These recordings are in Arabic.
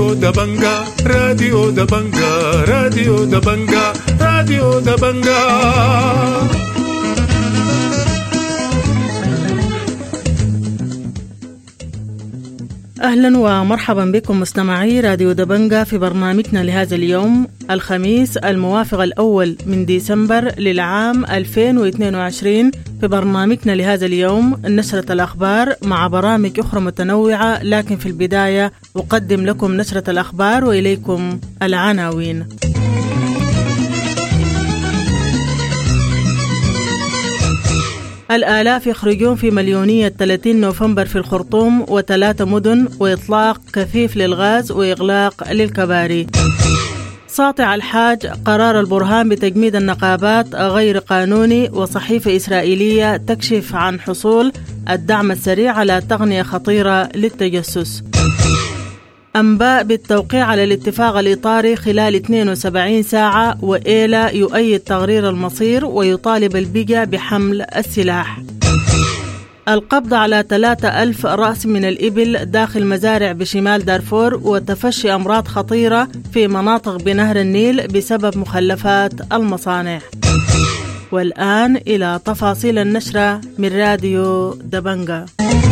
راديو دبنجا راديو دبنجا راديو دبنجا راديو دبنجا. أهلا ومرحبا بكم مستمعي راديو دبنجا في برنامجنا لهذا اليوم الخميس الموافق الأول من ديسمبر للعام 2022. في برنامجنا لهذا اليوم نشرة الأخبار مع برامج أخرى متنوعة، لكن في البداية أقدم لكم نشرة الأخبار وإليكم العناوين. الآلاف يخرجون في مليونية 30 نوفمبر في الخرطوم و3 مدن، وإطلاق كثيف للغاز وإغلاق للكباري. ساطع الحاج قرار البرهان بتجميد النقابات غير قانوني، وصحيفة إسرائيلية تكشف عن حصول الدعم السريع على تقنية خطيرة للتجسس. أنباء بالتوقيع على الاتفاق الإطاري خلال 72 ساعة، وإيلا يؤيد تغيير المصير ويطالب البيجا بحمل السلاح. القبض على 3000 رأس من الإبل داخل مزارع بشمال دارفور، وتفشي أمراض خطيرة في مناطق بنهر النيل بسبب مخلفات المصانع. والآن إلى تفاصيل النشرة من راديو دبنجا.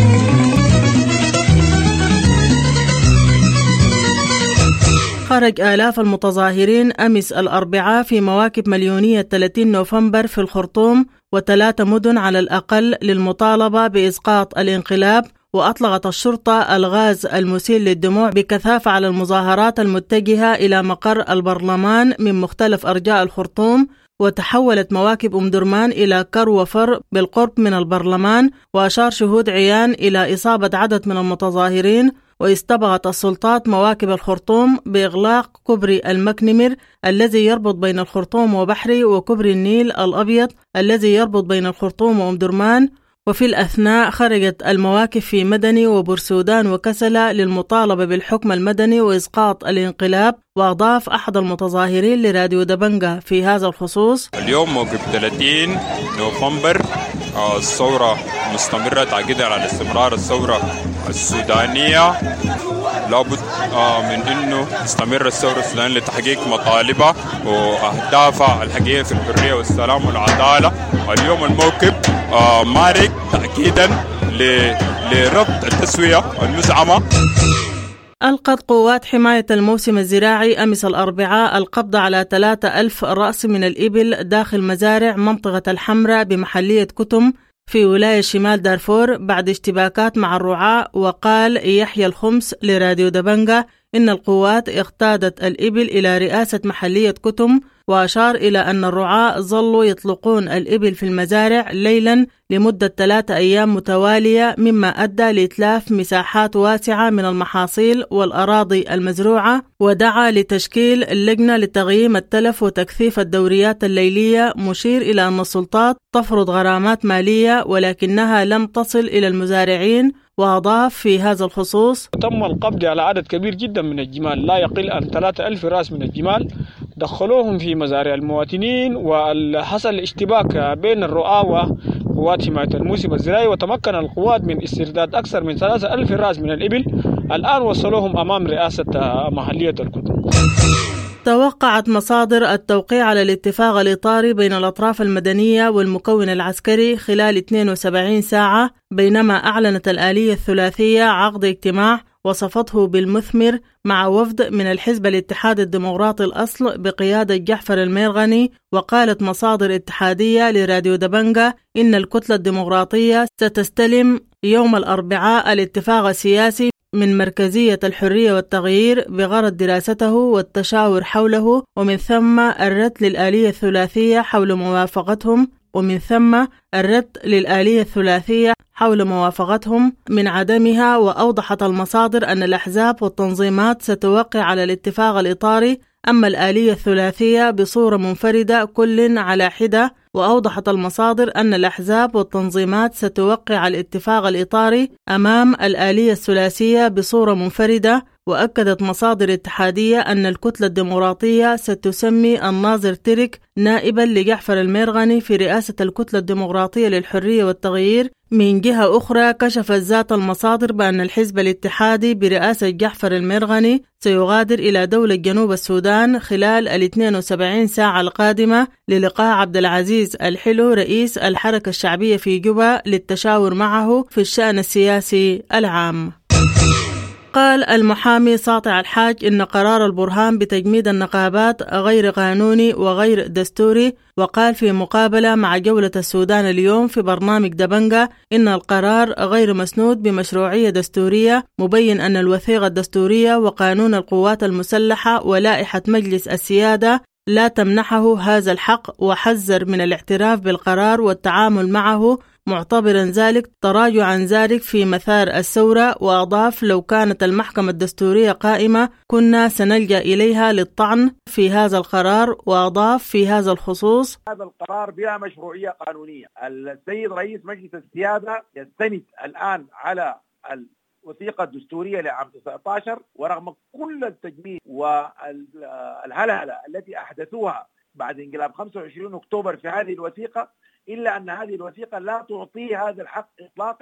خرج آلاف المتظاهرين أمس الأربعاء في مواكب مليونية 30 نوفمبر في الخرطوم و3 مدن على الأقل للمطالبة بإسقاط الانقلاب، وأطلقت الشرطة الغاز المسيل للدموع بكثافة على المظاهرات المتجهة إلى مقر البرلمان من مختلف أرجاء الخرطوم. وتحولت مواكب أم درمان إلى كر وفر بالقرب من البرلمان، وأشار شهود عيان إلى إصابة عدد من المتظاهرين. واستبغت السلطات مواكب الخرطوم بإغلاق كوبري المكنمر الذي يربط بين الخرطوم وبحري، وكوبري النيل الأبيض الذي يربط بين الخرطوم وأم درمان. وفي الأثناء خرجت المواكب في مدني وبرسودان وكسلة للمطالبة بالحكم المدني وإسقاط الانقلاب. وأضاف أحد المتظاهرين لراديو دبنجا في هذا الخصوص: اليوم موقف 30 نوفمبر، الثورة مستمرة تعقيدا على استمرار الثورة السودانية. لابد من أنه تستمر الثورة السودانية لتحقيق مطالبها وأهدافها الحقيقية في الحرية والسلام والعدالة. اليوم الموقف مارق تأكيدا لربط التسوية المزعمة. ألقت قوات حماية الموسم الزراعي أمس الأربعاء القبض على 3000 رأس من الإبل داخل مزارع منطقة الحمراء بمحلية كتم في ولاية شمال دارفور بعد اشتباكات مع الرعاة. وقال يحيى الخمس لراديو دبنجا إن القوات اقتادت الإبل إلى رئاسة محلية كتم، وأشار إلى أن الرعاة ظلوا يطلقون الإبل في المزارع ليلا لمدة 3 أيام متوالية، مما أدى لإتلاف مساحات واسعة من المحاصيل والأراضي المزروعة. ودعا لتشكيل اللجنة لتقييم التلف وتكثيف الدوريات الليلية، مشير إلى أن السلطات تفرض غرامات مالية ولكنها لم تصل إلى المزارعين. وأضاف في هذا الخصوص: تم القبض على عدد كبير جدا من الجمال، لا يقل عن 3000 رأس من الجمال، دخلوهم في مزارع المواطنين، وحصل اشتباك بين الرعاة وقوات حماية الموسم الزراعي، وتمكن القوات من استرداد أكثر من 3000 رأس من الإبل. الآن وصلوهم أمام رئاسة محلية الكتم. توقعت مصادر التوقيع على الاتفاق الإطاري بين الأطراف المدنية والمكون العسكري خلال 72 ساعة، بينما أعلنت الآلية الثلاثية عقد اجتماع وصفته بالمثمر مع وفد من الحزب الاتحاد الديمقراطي الأصل بقيادة جعفر الميرغني. وقالت مصادر اتحادية لراديو دبنجا إن الكتلة الديمقراطية ستستلم يوم الأربعاء الاتفاق السياسي من مركزية الحرية والتغيير بغرض دراسته والتشاور حوله، ومن ثم الرد للآلية الثلاثية حول موافقتهم من عدمها. وأوضحت المصادر أن الأحزاب والتنظيمات ستوقع على الاتفاق الإطاري، أما الآلية الثلاثية بصورة منفردة كل على حدة. وأوضحت المصادر أن الأحزاب والتنظيمات ستوقع الاتفاق الإطاري أمام الآلية الثلاثية بصورة منفردة. وأكدت مصادر اتحادية أن الكتلة الديمقراطية ستسمي الناظر ترك نائبا لجعفر المرغني في رئاسة الكتلة الديمقراطية للحرية والتغيير. من جهة أخرى كشفت ذات المصادر بأن الحزب الاتحادي برئاسة جعفر المرغني سيغادر إلى دولة جنوب السودان خلال 72 ساعة القادمة للقاء عبد العزيز الحلو رئيس الحركة الشعبية في جوبا للتشاور معه في الشأن السياسي العام. قال المحامي ساطع الحاج إن قرار البرهان بتجميد النقابات غير قانوني وغير دستوري، وقال في مقابلة مع جولة السودان اليوم في برنامج دبنجة إن القرار غير مسنود بمشروعية دستورية، مبين أن الوثيقة الدستورية وقانون القوات المسلحة ولائحة مجلس السيادة لا تمنحه هذا الحق، وحذر من الاعتراف بالقرار والتعامل معه، معتبرا ذلك تراجع عن ذلك في مثار الثورة. وأضاف لو كانت المحكمة الدستورية قائمة كنا سنلجأ إليها للطعن في هذا القرار. وأضاف في هذا الخصوص هذا القرار بلا مشروعية قانونية. السيد رئيس مجلس السيادة يستند الآن على الوثيقة الدستورية لعام 19، ورغم كل التجميد والهلهلة التي أحدثوها بعد انقلاب 25 أكتوبر في هذه الوثيقة، إلا أن هذه الوثيقة لا تعطي هذا الحق إطلاقا.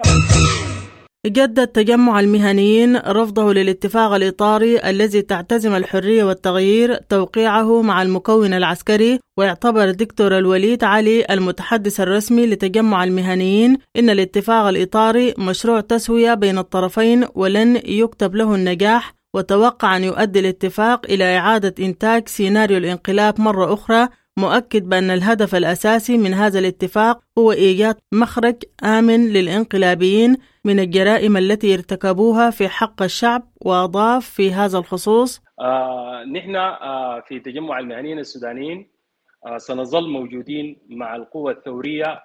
جدد تجمع المهنيين رفضه للاتفاق الإطاري الذي تعتزم الحرية والتغيير توقيعه مع المكون العسكري. ويعتبر دكتور الوليد علي المتحدث الرسمي لتجمع المهنيين إن الاتفاق الإطاري مشروع تسوية بين الطرفين ولن يكتب له النجاح، وتوقع أن يؤدي الاتفاق إلى إعادة إنتاج سيناريو الانقلاب مرة أخرى، مؤكد بأن الهدف الأساسي من هذا الاتفاق هو إيجاد مخرج آمن للإنقلابيين من الجرائم التي ارتكبوها في حق الشعب. وأضاف في هذا الخصوص نحن في تجمع المهنيين السودانيين سنظل موجودين مع القوة الثورية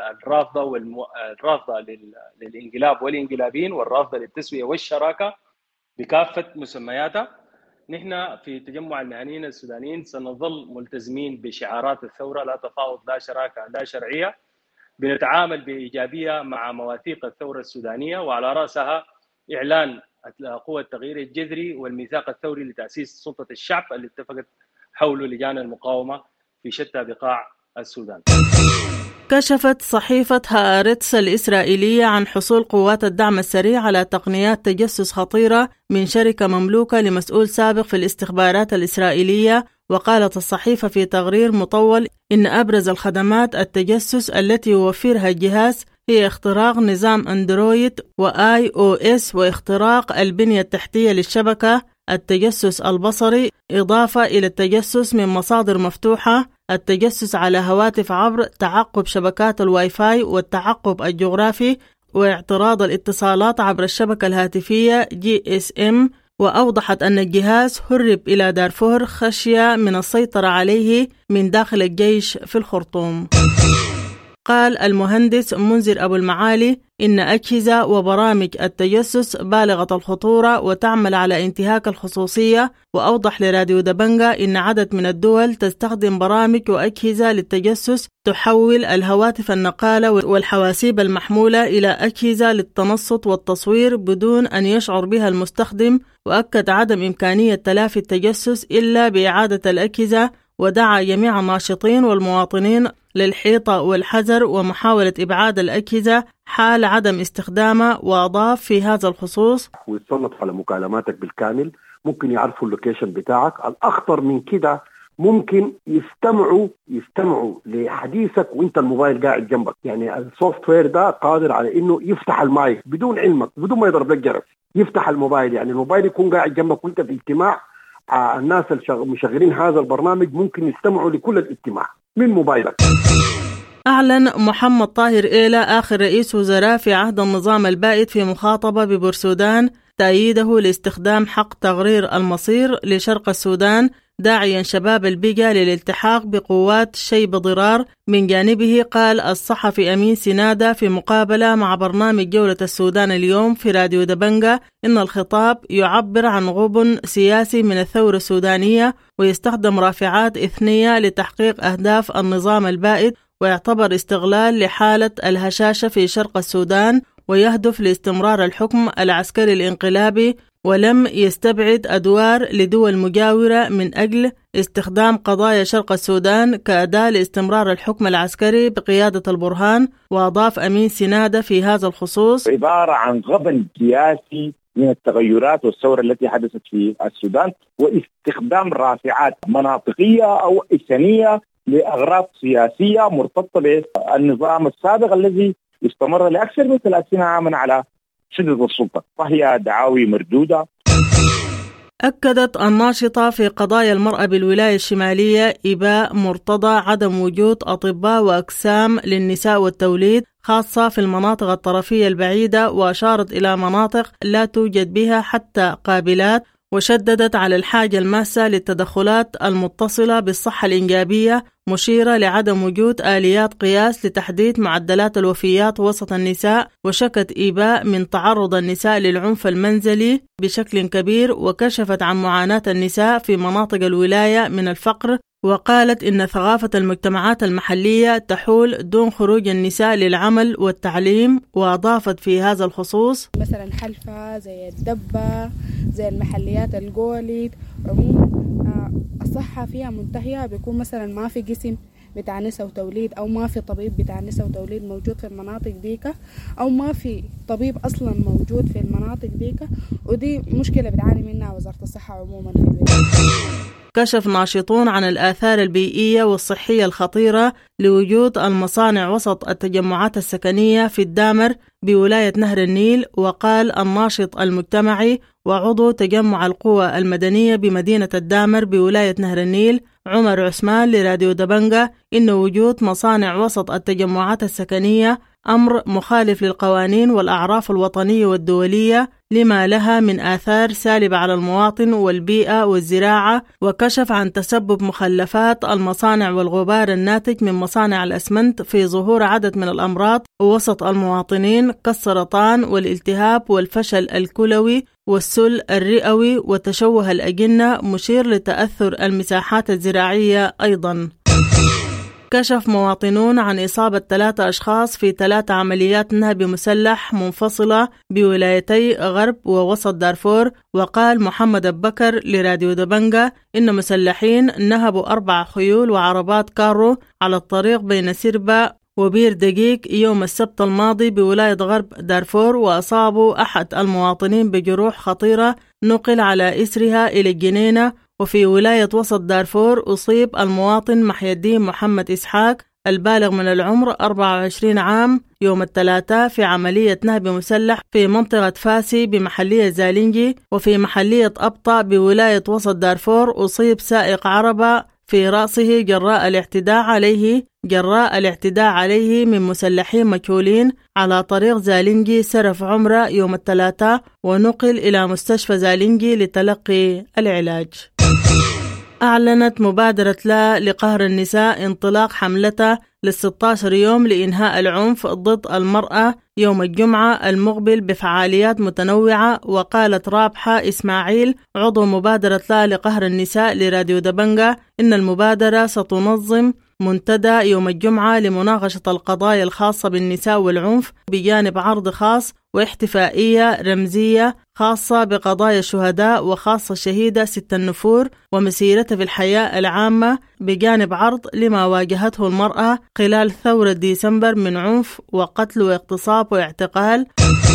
الرافضة للإنقلاب والإنقلابيين، والرافضة للتسوية والشراكة بكافة مسمياتها. نحن في تجمع المهنيين السودانيين سنظل ملتزمين بشعارات الثورة: لا تفاوض، لا شراكة، لا شرعية. بنتعامل بإيجابية مع مواثيق الثورة السودانية، وعلى رأسها إعلان قوة التغيير الجذري والميثاق الثوري لتأسيس سلطة الشعب اللي اتفقت حوله لجان المقاومة في شتى بقاع السودان. كشفت صحيفة هآرتس الإسرائيلية عن حصول قوات الدعم السريع على تقنيات تجسس خطيرة من شركة مملوكة لمسؤول سابق في الاستخبارات الإسرائيلية. وقالت الصحيفة في تقرير مطول إن أبرز الخدمات التجسس التي يوفرها الجهاز هي اختراق نظام أندرويد وIOS، واختراق البنية التحتية للشبكة، التجسس البصري، إضافة إلى التجسس من مصادر مفتوحة، التجسس على هواتف عبر تعقب شبكات الواي فاي والتعقب الجغرافي، واعتراض الاتصالات عبر الشبكة الهاتفية GSM. وأوضحت أن الجهاز هرب إلى دارفور خشية من السيطرة عليه من داخل الجيش في الخرطوم. قال المهندس منذر أبو المعالي إن أجهزة وبرامج التجسس بالغة الخطورة وتعمل على انتهاك الخصوصية. وأوضح لراديو دبنجة إن عدد من الدول تستخدم برامج وأجهزة للتجسس تحول الهواتف النقالة والحواسيب المحمولة إلى أجهزة للتنصت والتصوير بدون أن يشعر بها المستخدم. وأكد عدم إمكانية تلافي التجسس إلا بإعادة الأجهزة، ودعا جميع الناشطين والمواطنين للحيطة والحذر ومحاولة إبعاد الأجهزة حال عدم استخدامها. وأضاف في هذا الخصوص: ويتصنت على مكالماتك بالكامل، ممكن يعرفوا اللوكيشن بتاعك. الأخطر من كده ممكن يستمعوا لحديثك وانت الموبايل قاعد جنبك. يعني السوفت وير ده قادر على انه يفتح المايك بدون علمك، بدون ما يضرب لك جرس، يفتح الموبايل. يعني الموبايل يكون قاعد جنبك وانت في اجتماع، الناس المشغلين هذا البرنامج ممكن يستمعوا لكل الاجتماع من موبايلك. أعلن محمد طاهر إيلا آخر رئيس وزراء في عهد النظام البائد في مخاطبة ببورسودان تأييده لاستخدام حق تغرير المصير لشرق السودان، داعيا شباب البيجا للالتحاق بقوات شيب ضرار. من جانبه قال الصحفي أمين سنادة في مقابلة مع برنامج جولة السودان اليوم في راديو دبنجة إن الخطاب يعبر عن غبن سياسي من الثورة السودانية، ويستخدم رافعات إثنية لتحقيق أهداف النظام البائد، ويعتبر استغلال لحالة الهشاشة في شرق السودان، ويهدف لاستمرار الحكم العسكري الانقلابي ولم يستبعد أدوار لدول مجاورة من أجل استخدام قضايا شرق السودان كأداة لاستمرار الحكم العسكري بقيادة البرهان. وأضاف أمين سنادة في هذا الخصوص: عبارة عن غبن سياسي من التغيرات والثورة التي حدثت في السودان، واستخدام رافعات مناطقية أو إنسانية لأغراض سياسية مرتبطة بالنظام السابق الذي استمر لأكثر من 30 عاما على شدة السلطة، فهي دعاوي مردودة. أكدت الناشطة في قضايا المرأة بالولاية الشمالية إيباء مرتضى عدم وجود أطباء وأقسام للنساء والتوليد خاصة في المناطق الطرفية البعيدة، وأشارت إلى مناطق لا توجد بها حتى قابلات، وشددت على الحاجة الماسة للتدخلات المتصلة بالصحة الإنجابية، مشيرة لعدم وجود آليات قياس لتحديد معدلات الوفيات وسط النساء. وشكت إيباء من تعرض النساء للعنف المنزلي بشكل كبير، وكشفت عن معاناة النساء في مناطق الولاية من الفقر، وقالت إن ثقافة المجتمعات المحلية تحول دون خروج النساء للعمل والتعليم. وأضافت في هذا الخصوص: مثلا حلفة زي الدبة زي المحليات الجوليد عموما الصحة فيها منتهية، بيكون مثلا ما في قسم بتاع نساء وتوليد أو ما في طبيب بتاع نساء وتوليد موجود في المناطق ديكا، أو ما في طبيب أصلا موجود في المناطق ديكا، ودي مشكلة بتعاني منها وزارة الصحة عموما في الولاية. كشف ناشطون عن الآثار البيئية والصحية الخطيرة لوجود المصانع وسط التجمعات السكنية في الدامر بولاية نهر النيل. وقال الناشط المجتمعي وعضو تجمع القوى المدنية بمدينة الدامر بولاية نهر النيل عمر عثمان لراديو دبنجة إن وجود مصانع وسط التجمعات السكنية أمر مخالف للقوانين والأعراف الوطنية والدولية لما لها من آثار سالبة على المواطن والبيئة والزراعة. وكشف عن تسبب مخلفات المصانع والغبار الناتج من مصانع الأسمنت في ظهور عدد من الأمراض وسط المواطنين كالسرطان والالتهاب والفشل الكلوي والسل الرئوي وتشوه الأجنة، مشير لتأثر المساحات الزراعية أيضا. كشف مواطنون عن إصابة 3 أشخاص في 3 عمليات نهب مسلح منفصلة بولايتي غرب ووسط دارفور. وقال محمد بكر لراديو دبنجة إن مسلحين نهبوا 4 خيول وعربات كارو على الطريق بين سربا وبير دقيق يوم السبت الماضي بولاية غرب دارفور، وأصابوا أحد المواطنين بجروح خطيرة نقل على إسرها إلى الجنينة. وفي ولاية وسط دارفور أصيب المواطن محي الدين محمد إسحاق البالغ من العمر 24 عام يوم الثلاثاء في عملية نهب مسلح في منطقة فاسي بمحلية زالينجي. وفي محلية أبطأ بولاية وسط دارفور أصيب سائق عربة في رأسه جراء الاعتداء عليه من مسلحين مجهولين على طريق زالينجي سرف عمرة يوم الثلاثاء، ونقل إلى مستشفى زالينجي لتلقي العلاج. أعلنت مبادرة لا لقهر النساء انطلاق حملتها ل16 يوم لإنهاء العنف ضد المرأة يوم الجمعة المقبل بفعاليات متنوعة. وقالت رابحة إسماعيل عضو مبادرة لا لقهر النساء لراديو دبنجة إن المبادرة ستنظم منتدى يوم الجمعة لمناقشة القضايا الخاصة بالنساء والعنف بجانب عرض خاص واحتفائية رمزية خاصة بقضايا الشهداء وخاصة شهيدة 6 النفور ومسيرتها في الحياة العامة بجانب عرض لما واجهته المرأة خلال ثورة ديسمبر من عنف وقتل واغتصاب واعتقال.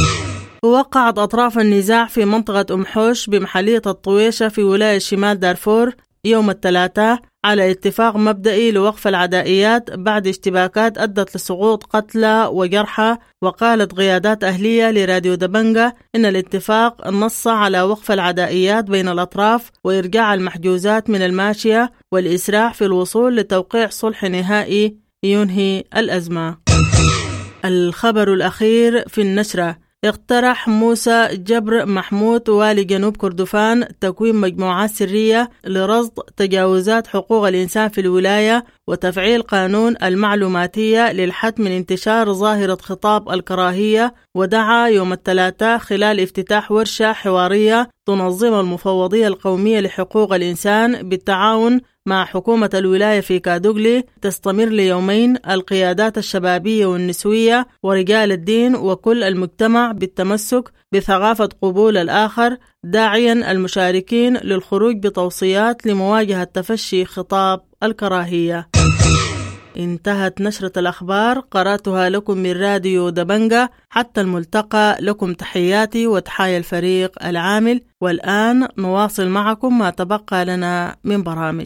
وقعت أطراف النزاع في منطقة أم حوش بمحلية الطويشة في ولاية شمال دارفور يوم الثلاثاء على اتفاق مبدئي لوقف العدائيات بعد اشتباكات أدت لسقوط قتلى وجرحى. وقالت قيادات أهلية لراديو دبنجة إن الاتفاق نص على وقف العدائيات بين الأطراف وإرجاع المحجوزات من الماشية والإسراع في الوصول لتوقيع صلح نهائي ينهي الأزمة. الخبر الأخير في النشرة: اقترح موسى جبر محمود والي جنوب كردفان تكوين مجموعات سرية لرصد تجاوزات حقوق الإنسان في الولاية وتفعيل قانون المعلوماتية للحد من انتشار ظاهرة خطاب الكراهية. ودعا يوم الثلاثاء خلال افتتاح ورشة حوارية تنظمها المفوضية القومية لحقوق الإنسان بالتعاون مع حكومة الولاية في كادوغلي، تستمر ليومين القيادات الشبابية والنسوية ورجال الدين وكل المجتمع بالتمسك بثقافة قبول الآخر، داعيا المشاركين للخروج بتوصيات لمواجهة تفشي خطاب الكراهية. انتهت نشرة الأخبار، قرأتها لكم من راديو دبنجة. حتى الملتقى، لكم تحياتي وتحايا الفريق العامل. والآن نواصل معكم ما تبقى لنا من برامج.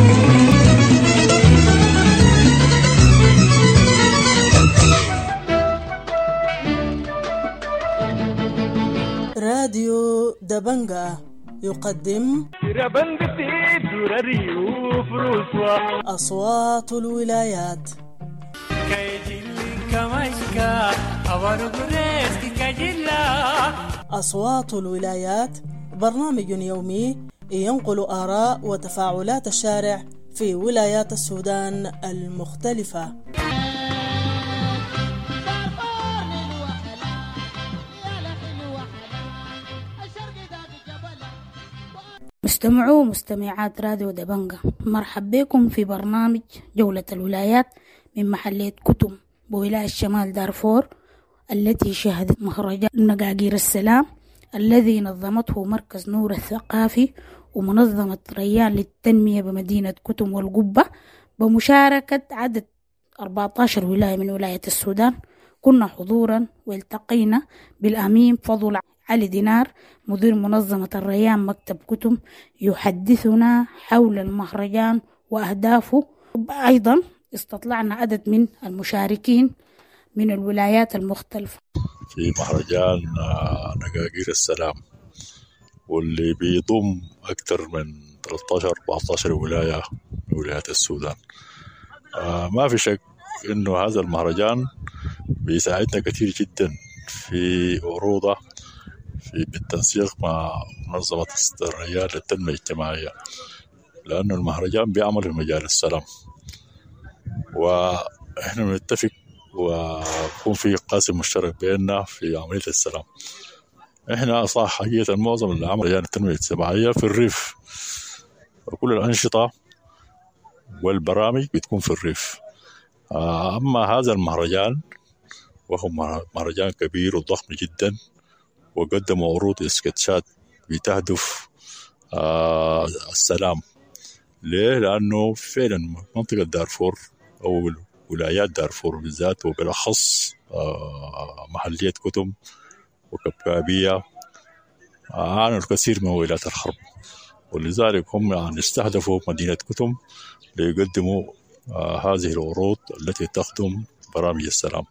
راديو دبنجة يقدم أصوات الولايات. أصوات الولايات برنامج يومي ينقل آراء وتفاعلات الشارع في ولايات السودان المختلفة. مستمعو ومستمعات راديو دبنجة، مرحب بكم في برنامج جولة الولايات من محلية كتم بولاية شمال دارفور، التي شهدت مهرجان نقاقير السلام الذي نظمته مركز نور الثقافي ومنظمة ريان للتنمية بمدينة كتم والقبة بمشاركة عدد 14 ولاية من ولاية السودان. كنا حضورا والتقينا بالأمين فضل علي دينار مدير منظمة الريان مكتب كتم يحدثنا حول المهرجان وأهدافه. أيضا استطلعنا عدد من المشاركين من الولايات المختلفة في مهرجان نقاقير السلام، واللي بيضم أكثر من 13-14 ولاية من ولايات السودان. ما في شك إنه هذا المهرجان بيساعدنا كثير جدا في عروضه بالتنسيق مع منظمة الريان للتنمية الاجتماعية، لأنه المهرجان بيعمل في مجال السلام، وإحنا بنتفق ويكون في قاسم مشترك بيننا في عملية السلام. إحنا صح حقيقة معظم العمل ريان التنمية الاجتماعية في الريف، وكل الأنشطة والبرامج بتكون في الريف. أما هذا المهرجان وهو مهرجان كبير وضخم جدا، وقدموا عروض اسكتشات بتهدف السلام. ليه؟ لأنه فعلا منطقة دارفور أو ولايات دارفور بالذات وبالأخص محلية كتم وكبكابية عانوا الكثير من ويلات الحرب، ولذلك هم استهدفوا مدينة كتم ليقدموا هذه العروض التي تخدم برامج السلام.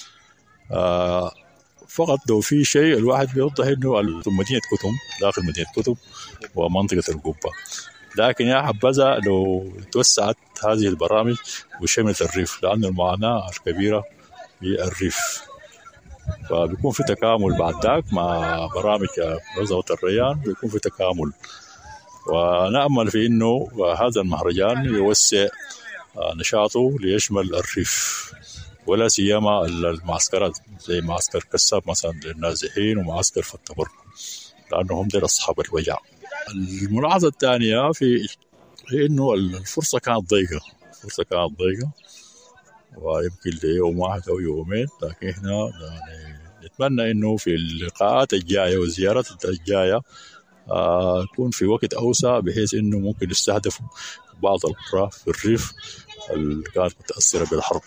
فقط لو في شيء الواحد بيوضح انه مدينة كتم داخل مدينة كتم ومنطقة القبة، لكن يا حبذا لو توسعت هذه البرامج وشملت الريف، لأن المعاناة الكبيرة في الريف، فبيكون في تكامل بعد ذاك مع برامج منظمة الريان، بيكون في تكامل. ونأمل في انه هذا المهرجان يوسع نشاطه ليشمل الريف، ولا سيما المعسكرات زي معسكر كساب مثلا للنازحين ومعسكر فتبر، لأنهم دول أصحاب الوجع. الملاحظة الثانية في إنه الفرصة كانت ضيقة، ويمكن ليوم واحد أو يومين، لكن إحنا يعني نتمنى إنه في اللقاءات الجاية والزيارات الجاية يكون في وقت أوسع، بحيث إنه ممكن يستهدفوا بعض القرى في الريف اللي كانت متأثرة بالحرب.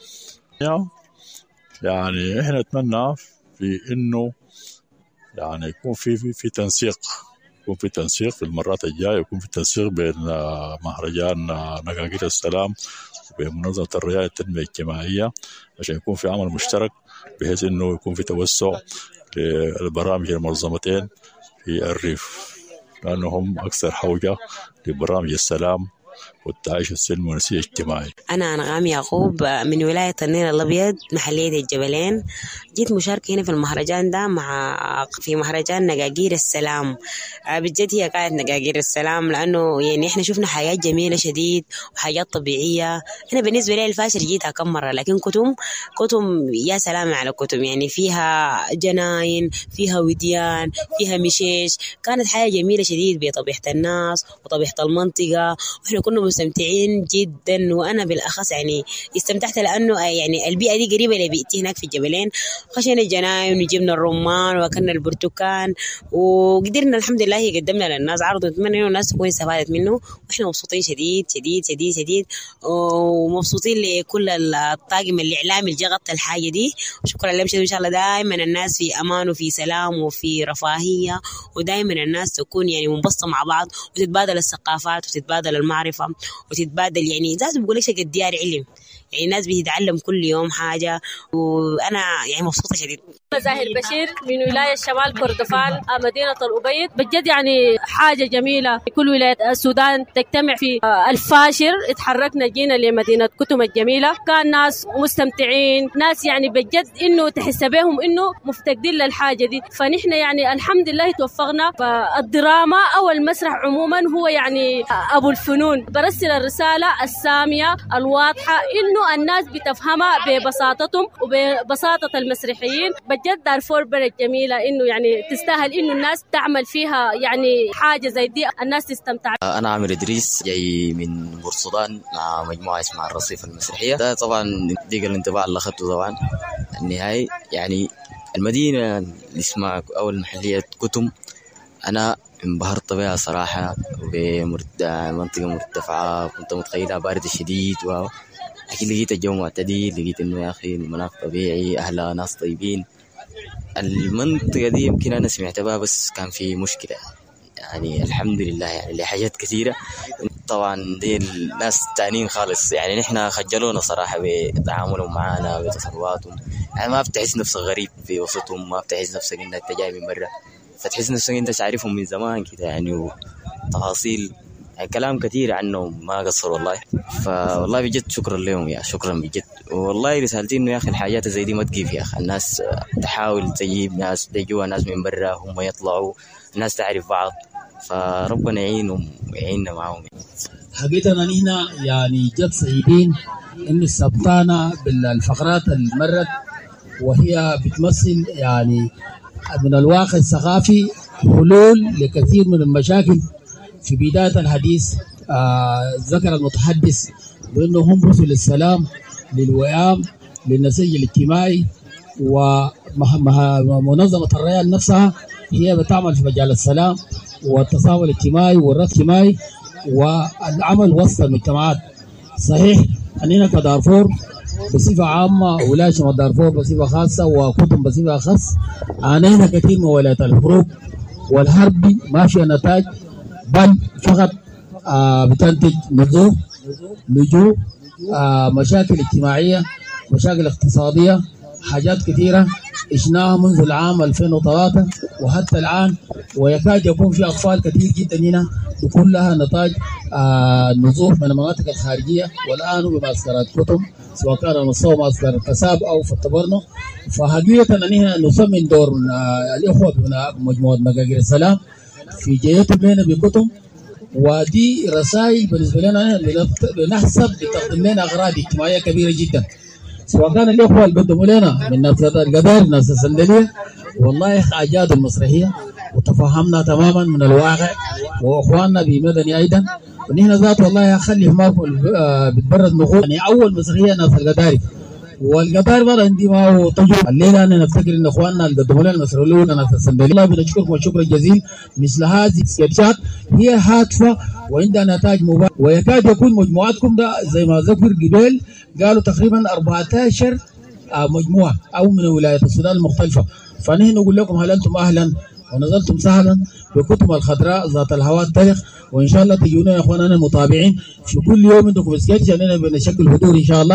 يعني إحنا نتمنى في إنه يعني يكون في تنسيق، في المرات الجاية، يكون في تنسيق بين مهرجان نقاقير السلام وبين منظمة الريان للتنمية الاجتماعية، عشان يكون في عمل مشترك، بحيث إنه يكون في توسع للبرامج المنظمتين في الريف، لأنهم أكثر حوجة لبرامج السلام والتعايش السلمي والنسيج الاجتماعي. أنا أنغام يعقوب من ولاية النيل الأبيض محلية الجبلين. جيت مشاركة هنا في المهرجان ده في مهرجان نقاقير السلام. بجد هي كانت نقاقير السلام لأنه يعني إحنا شفنا حياة جميلة شديد وحياة طبيعية. أنا بالنسبة لي الفاشر جيتها كم مرة، لكن كتم يا سلام على كتم، يعني فيها جناين، فيها وديان، فيها مشيش. كانت حياة جميلة شديد بطبيعة الناس وطبيعة المنطقة، وإحنا كنا مستمتعين جدا. وأنا بالأخص يعني استمتعت لأنه يعني البيئة دي قريبة لبيئتي هناك في الجبلين. خشينا الجناين وجبنا الرمان وأكلنا البرتقال وقدرنا الحمد لله قدمنا للناس عرض، ونتمنى إنه الناس تكون استفادت منه. وإحنا مبسوطين شديد شديد شديد شديد، ومبسوطين لكل الطاقم الإعلامي اللي غطى الحاجة دي. وشكرا لهم شديد. إن شاء الله دائما الناس في أمان وفي سلام وفي رفاهية، ودائما الناس تكون يعني منبسطة مع بعض وتتبادل الثقافات وتتبادل المعرفة وتتبادل يعني ذات بقول لك شيء الديار علم، يعني الناس بتتعلم كل يوم حاجة. وأنا يعني مبسوطة شديد. زاهر بشير من ولاية شمال كردفان مدينة الأبيض. بجد يعني حاجة جميلة، كل ولاية السودان تجتمع في الفاشر. اتحركنا جينا لمدينة كتم الجميلة، كان ناس مستمتعين، ناس يعني بجد إنه تحس بهم إنه مفتقدين للحاجة دي. فنحن يعني الحمد لله توفقنا. فالدراما أو المسرح عموما هو يعني أبو الفنون. برسل الرسالة السامية الواضحة إنه الناس بتفهمها ببساطتهم وببساطة المسرحيين. بجد دارفور بلد جميلة، إنه يعني تستاهل إنه الناس تعمل فيها يعني حاجة زي دي، الناس تستمتع. أنا عامر إدريس جاي من بورسودان مع مجموعة اسمها الرصيف المسرحية. ده طبعا ديق الانطباع اللي أخذته طبعا النهاية. يعني المدينة اللي اسمها أو المحلية كتم أنا انبهرت بها صراحة، بمنطقة مرتفعة كنت متخيلها باردة شديد لكن لقيت الجو معتدل، لقيت إنه يا أخي المناخ طبيعي، أهلها ناس طيبين. المنطقة دي يمكن أنا سمعت بها بس كان في مشكلة يعني الحمد لله يعني لحاجات كثيرة. طبعا دي الناس تانين خالص، يعني نحن خجلونا صراحة بتعاملهم معنا بتصرفاتهم، يعني ما بتحس نفسك غريب في وسطهم، ما بتحس نفسك إنك جاي من برا، فتحس نفسك أنت تعرفهم من زمان كده يعني، وتفاصيل يعني كلام كثير عنهم ما قصر والله. فوالله بجد شكرا لهم يا شكرا بجد. والله رسالتي إنه يا أخي الحاجات زي دي ما تقيف يا أخي، الناس تحاول تجيب ناس تجوا ناس من برا هم يطلعوا، الناس تعرف بعض، فربنا يعينهم ويعيننا معهم. حقيقة هنا يعني جد سعيدين إنه استمتعنا بالفقرات المرت، وهي بتمثل يعني من الواقع الثقافي حلول لكثير من المشاكل. في بداية الحديث ذكر المتحدث بأنه هم رسل السلام للوئام للنسيج الاجتماعي، ومنظمة الريال نفسها هي بتعمل في مجال السلام والتصاوي الاجتماعي والربط الاجتماعي والعمل وسط المجتمعات. صحيح أننا كدارفور بصفة عامة، ولاية شمال دارفور بصفة خاصة، وكتم بصفة خاص، عانينا كثير من ولايات الحروب والحرب ما فيها نتاج، بل فقط بتنتج لجوء مشاكل اجتماعية، مشاكل اقتصادية، حاجات كثيرة عشناها منذ العام 2003 وحتى الآن، ويكاد يكون في أطفال كثير جدا هنا تكون لها نتاج نزوح من المناطق الخارجية، والآن بمعسكرات كتم سواء كان على مستوى معسكر الكساب أو في التبرنو. فحقيقة أننا نثمن دور الإخوة بمجموعة نقاقير السلام في جيتهم لنا بكتم، ودي رسائل بالنسبة لنا بنحسب بتقدم لنا أغراض اجتماعية كبيرة جدا، سواء كان الإخوة اللي قدموا لنا من ناس القبائل ناس السندلية. والله أجادوا المسرحية وتفهمنا تماما من الواقع، وأخواننا بمدني أيضا، ونحن ذات والله أخلي معكم بتبرد نقود. يعني أول مسرحية ناس القداري، والقطار ما عندي ما هو تجربة. الليلة أنا نفتكر إن إخواننا اللي قدموا لنا المسرحية الأولى ناس السندلية، الله بنشكركم الشكر الجزيل. مثل هذه السكتشات هي هادفة وعندها نتائج مباشرة، ويكاد يكون مجموعاتكم ده زي ما ذكر قبل قالوا تقريبا 14 مجموعة أو من ولايات السودان المختلفة. فنحن نقول لكم هل أنتم أهلا ونزلتم سهلا بكتم الخضراء ذات الهواء الطلق، وإن شاء الله تجونا يا إخواننا المتابعين في كل يوم عندكم سكتش، أننا بنشكل حضور إن شاء الله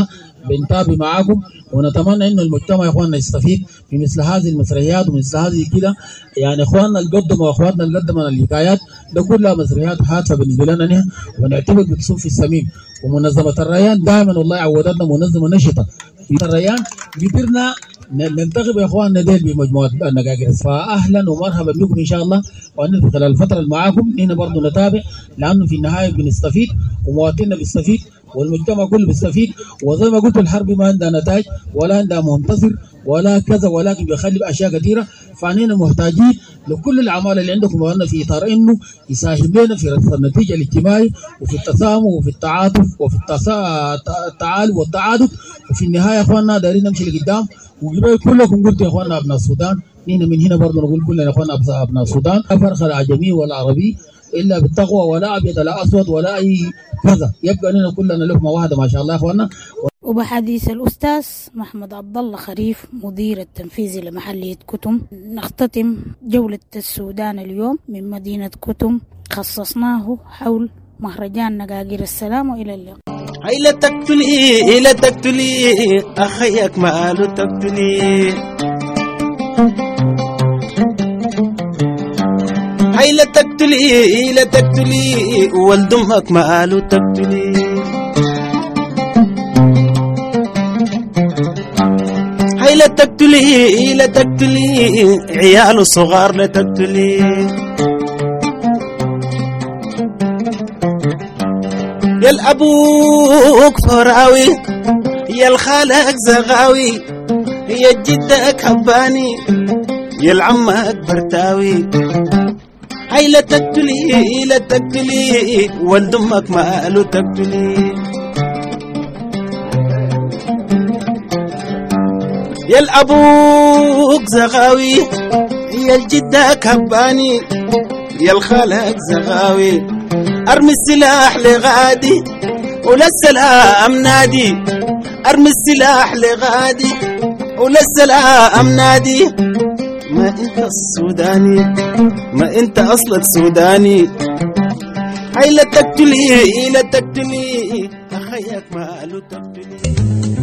بنتابع معاكم، ونتمنى انه المجتمع يا اخواننا يستفيد في مثل هذه المسرحيات ومثل هذه كده. يعني اخواننا اللي قدموا واخواتنا اللي قدموا الحكايات ده كلها مسرحيات هادفه بالنسبه لنا نحن، ونعتبر بتصب في السميم. ومنظمه الريان دائما والله عودتنا منظمه نشطه في الريان، قدرنا ننتخب يا اخواننا ديل بمجموعه النقاقير. فاهلا ومرحبا بكم ان شاء الله، وان خلال الفتره اللي معاكم هنا برضه نتابع، لانه في النهايه بنستفيد ومواطننا بيستفيد والمجتمع كله بيستفيد. وزي ما قلت الحرب ما عندها نتائج ولا عندها منتصر ولا كذا، ولكن بيخلي اشياء كثيره. فعنينا محتاجين لكل الاعمال اللي عندكم وانا في اطار انه يساهم لنا في رصد النتيجه الاجتماعي وفي التسامح وفي التعاطف وفي التعالي والتعاطف. وفي النهايه يا اخواننا دايرين نمشي لقدام. وقبل كلكم قلت يا اخواننا ابناء السودان، نحن من هنا برضه نقول كلنا يا اخواننا ابناء السودان، لا فرق العجمي والعربي الا بالتقوى، ولا ابيض لا اسود ولا اي كذا، يبقى لنا كلنا لقمه واحده ما شاء الله يا اخواننا. وبحديث الأستاذ محمد عبد الله خريف مدير التنفيذي لمحلية كتم، نختتم جولة السودان اليوم من مدينة كتم، خصصناه حول مهرجان نقاقير السلام. وإلى اللقاء. هيلا تقتلي هيلا تقتلي أخيك ماله تقتلي، هيلا تقتلي هيلا تقتلي ولد أمك ماله تقتلي، هيلا تقتلي هيلا تقتلي عياله صغار لا تقتلي، يا الأبوك فراوي يا الخالك زغاوي يا جدك هباني يا العمك برتاوي، هيلا تقتلي هيلا تقتلي ولد أمك ماله تقتلي، يا الأبوك زغاوي يا الجدك هباني يا الخالك زغاوي، أرمي السلاح لغادي وللسلام نادي، أرمي السلاح لغادي وللسلام نادي، ما أنت السوداني ما أنت أصلك سوداني، هيلا تقتلي هيلا تقتلي أخيك ماله تقتلي.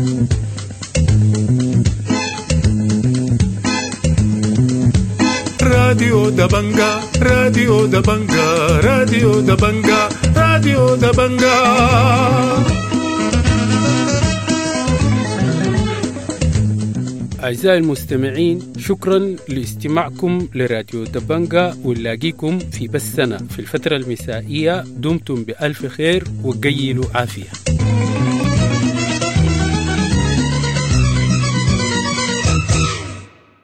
راديو دبنجا راديو دبنجا راديو دبنجا راديو دبنجا. أعزائي المستمعين، شكرا لاستماعكم لراديو دبنجا، ونلاقيكم في بثنا في الفترة المسائية. دمتم بألف خير وقيلوا عافية.